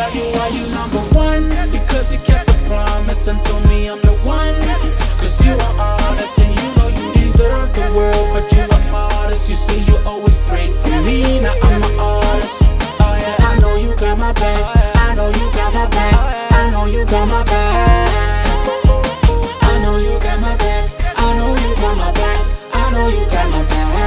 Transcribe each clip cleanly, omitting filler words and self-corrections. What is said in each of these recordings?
tell you why you number one. Because you kept the promise and told me I'm the one. Cause you are honest and you know you deserve the world. But you are modest, you say you always prayed for me. Now I'm an artist. Oh yeah, I know you got my back. I know you got my back. I know you got my back. I know you got my back. I know you got my back. I know you got my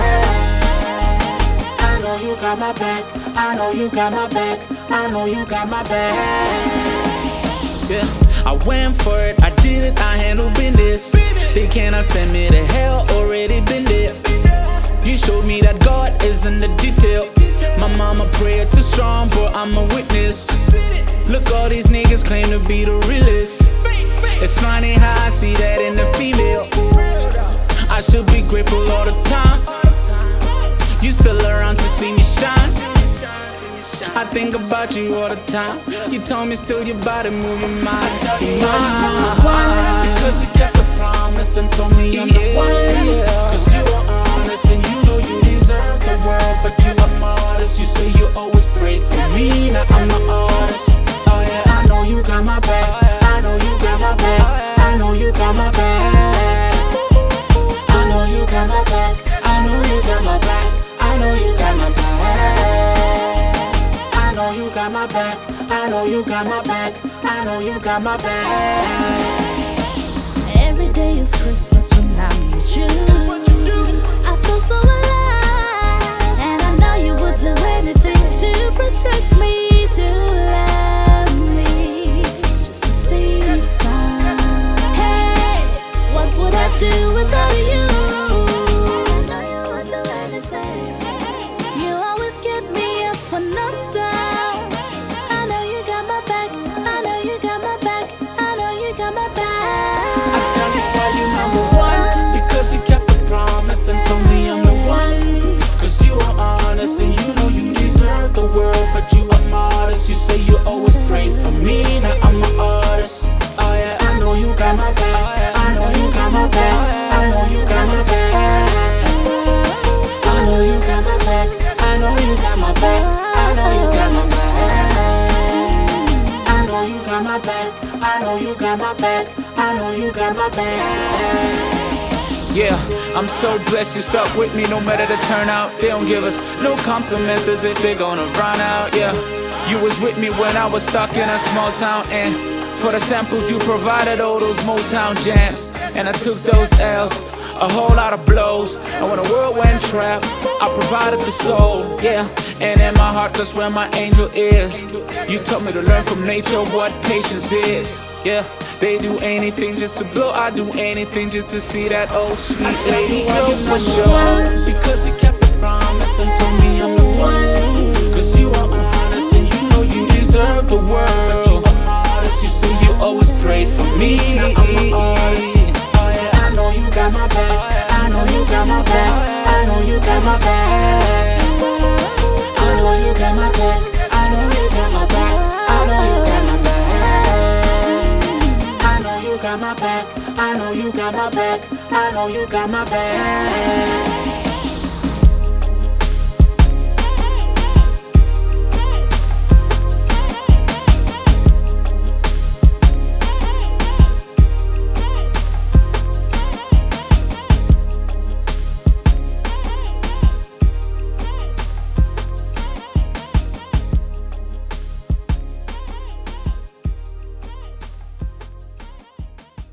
back. I know you got my back. I know you got my back. I know you got my back. Yeah, I went for it, I did it, I handled business. They cannot send me to hell, already been there. You showed me that God is in the detail. My mama prayed too strong, but I'm a witness. Look, all these niggas claim to be the realest. It's funny how I see that in the female. I should be grateful all the time. You still around to see me shine. I think about you all the time. You told me still your body moving mine. I tell you why you number one. Because you kept the promise and told me I'm the one. Cause you are honest and you know you deserve the world. But you are modest, you say you always prayed for me. Now I'm an artist. Oh yeah, I know you got my back. I know you got my back. I know you got my back. I know you got my back. I know you got my back. I know you got my back. I know you got my back. I know you got my back. I know you got my back. Every day is Christmas when I'm with you. I feel so alive, and I know you would do anything to protect me, to love me, just to see me smile. Hey, what would I do without you? I know you would do anything. You always get me up when I'm down. I know you got my back. I know you got my back. I know you got my back. I tell you why you number one. Because you kept the promise and told me I'm the one. Cause you are honest and you know you deserve the world. But you are modest, you say you always prayed for me. Now I'm an artist. Oh yeah, I know you got my back. I know you got my back. I know you got my back. I know you got my back. I know you got my back. I know you got my back. I know you got my back. I know you got my back. I know you got my back. Yeah, I'm so blessed you stuck with me no matter the turnout. They don't give us no compliments as if they're gonna run out. Yeah, you was with me when I was stuck in a small town. And for the samples you provided all those Motown jams. And I took those L's, a whole lot of blows. And when the world went trap, I provided the soul. Yeah, and in my heart that's where my angel is. You taught me to learn from nature what patience is. Yeah, they do anything just to blow. I do anything just to see that old sweet lady glow for sure. Because you kept the promise and told me I'm the one. Cause you are honest and you know you deserve the world. But you are modest, you say you always prayed for me. Now I'm an artist. Oh yeah, I know you got my back. I know you got my back. I know you got my back. I know you got my back. I know you got my back. I know you got my back. I know you got my back. I know you got my back. I know you got my back.